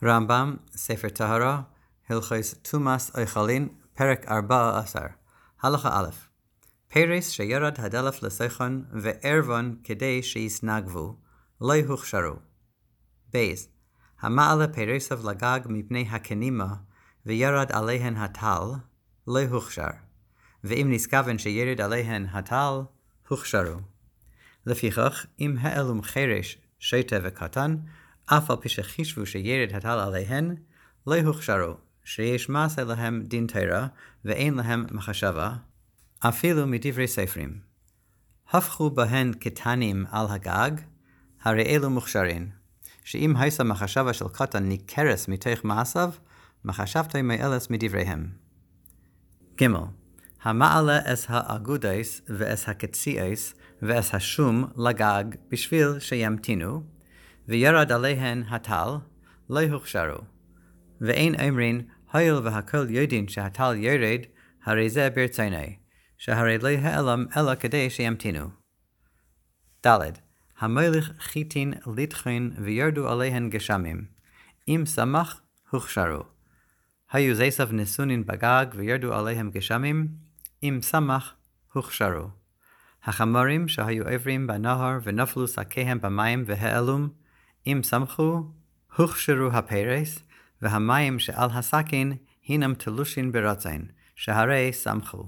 רמב"ם, ספר טהרה, הלכות תומאס אוכלין, פרק 14. הלכה א', פרס שירד הדלף לסכון וערבון כדי שיסנגבו, לא הוכשרו. בייז, המעלה פרסיו לגג מפני הכנימה, וירד עליהן הטל, לא הוכשר. ואם נסכוון שירד עליהן הטל, הוכשרו. לפיכך, אם העלום חרש, שוטה וקטן, אף על פי שחישבו שירד הטל עליהן, לא הוכשרו, שיש מעשה להם דין תורה, ואין להם מחשבה, אפילו מדברי ספרים. הפכו בהן קטנים על הגג, הרי אלו מוכשרין, שאם הייתה מחשבה של קטן ניכרס מתוך מעשיו, מחשבתו מאלס מדבריהם. ג' המעלה אס האגודס ואס הקציאס ואס השום לגג בשביל שימתינו, וירד עליהן הטל, לא הוכשרו. ואין אומרין, הויל והכל יודעים שהטל ירד, הרי זה ברצוני, שהרי לא העלם אלא כדי שימתינו. ד' המלך חיתין ליטחין וירדו עליהן גשמים. אם שמח, הוכשרו. היו זסב נסונין בגג וירדו עליהם גשמים, אם שמח, הוכשרו. החמורים שהיו עברים בנהר ונפלו שקיהם במים והעלום, אם שמחו, הוכשרו הפרס, והמים שעל השקין הינם תלושין ברצון, שהרי שמחו.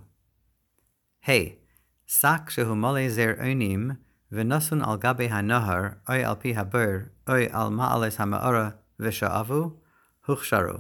שק שהוא מלא זר עונים, ונסון על גבי הנהר, אוי על פי הבר, אוי על מעלס המאורה, ושאבו, הוכשרו.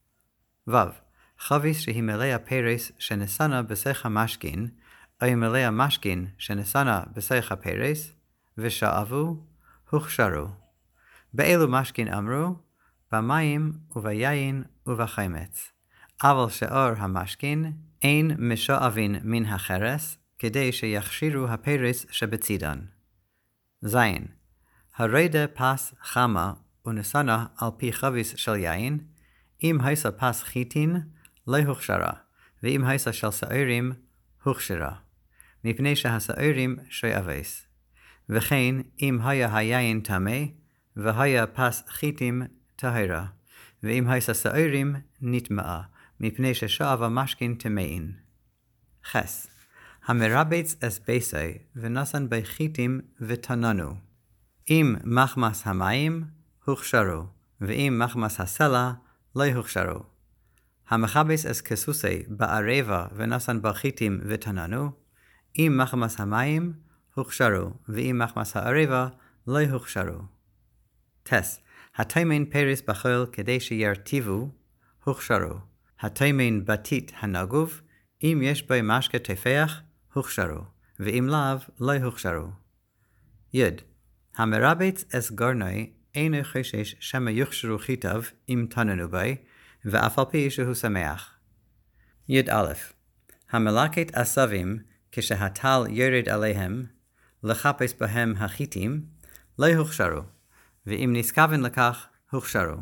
חביס שהיא מלא הפרס שנסנה בסך המשכין, אוי מלא המשכין שנסנה בסך הפרס, ושאבו, הוכשרו. באילו משכין אמרו? במים וביין ובחמץ. אבל שאור המשכין אין משואבין מן החרס, כדי שיכשירו הפרס שבצידן. זין, הרדה פס חמה ונסנה על פי חביס של יין, אם הייסה פס חיתין, לא הוכשרה, ואם הייסה של שעירים, הוכשרה, מפני שהשעירים שואבס. וכן, אם היה היין טמא, והיה פס חיתים טהרה, ואם הייסה שעירים, נטמאה, מפני ששואב המשכין טמאין. חס, המרבץ אס ביסי, ונסן בי חיתים ותננו. אם מחמס המים, הוכשרו, ואם מחמס הסלע, לא הוכשרו. המחבס אס כסוסי בערבה ונסן בחיתים ותננו, אם מחמס המים, הוכשרו, ואם מחמס הערבה, לא הוכשרו. התימן פרס בחול כדי שירטיבו, הוכשרו. התימן בתית הנגוב, אם יש בי משקה תפח, הוכשרו, ואם לאו, לא הוכשרו. המרבץ אס גורנוי, אינו חושש שמה יוכשרו חיטב אם תננו בי, ואף על פי שהוא שמח. המלקת עשבים, כשהטל ירד עליהם, לחפש בהם החיטים, לא הוכשרו, ואם נסכוון לכך, הוכשרו.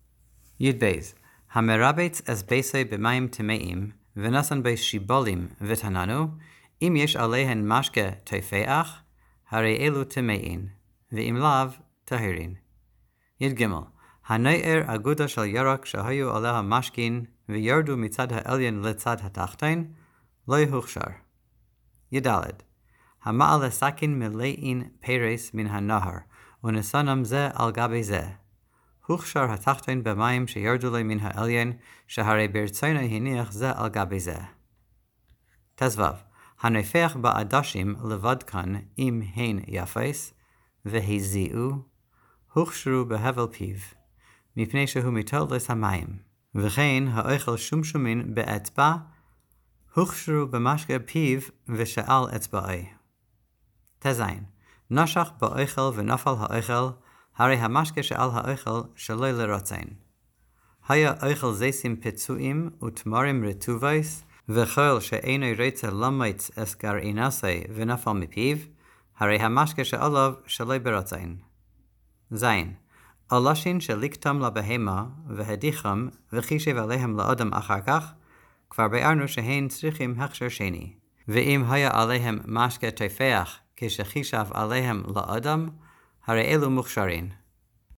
המרבץ אס ביסי במים טמאים, ונסן בי שיבולים ותננו, אם יש עליהן משקה תפח, הרי אלו טמאין, ואם לאו, טהרין. הנער אגודה של ירק שהיו עליה משכין, וירדו מצד העליין לצד התחתין, לא הוכשר. המעלה סכין מלאין פרס מן הנהר, ונסנם זה על גבי זה. הוכשר התחתין במים שירדו לי מן העליין, שהרי ברצונו הניח זה על גבי זה. הנפח בעדשים לבד כאן, אם הן יפס, והזיעו, הוכשרו בהבל פיו, מפני שהוא מטלטס המים, וכן האוכל שומין באצבע, הוכשרו במשקה פיו ושאל אצבעי. נשך באוכל ונפל האוכל, הרי המשקה שאל האוכל שלא לרצון. היה אוכל זסים פיצויים ותמרים רטובייס, וכל שאינו רצה למץ אס גרעינסי ונפל מפיו, הרי המשקה שאליו שלא ברצון. הלשין שליקתם לבהמה והדיחם וחישב עליהם לאדם אחר כך, כבר ביארנו שהן צריכים הכשר שני. ואם היה עליהם משקה תפח כשחישב עליהם לאדם, הרי אלו מוכשרין.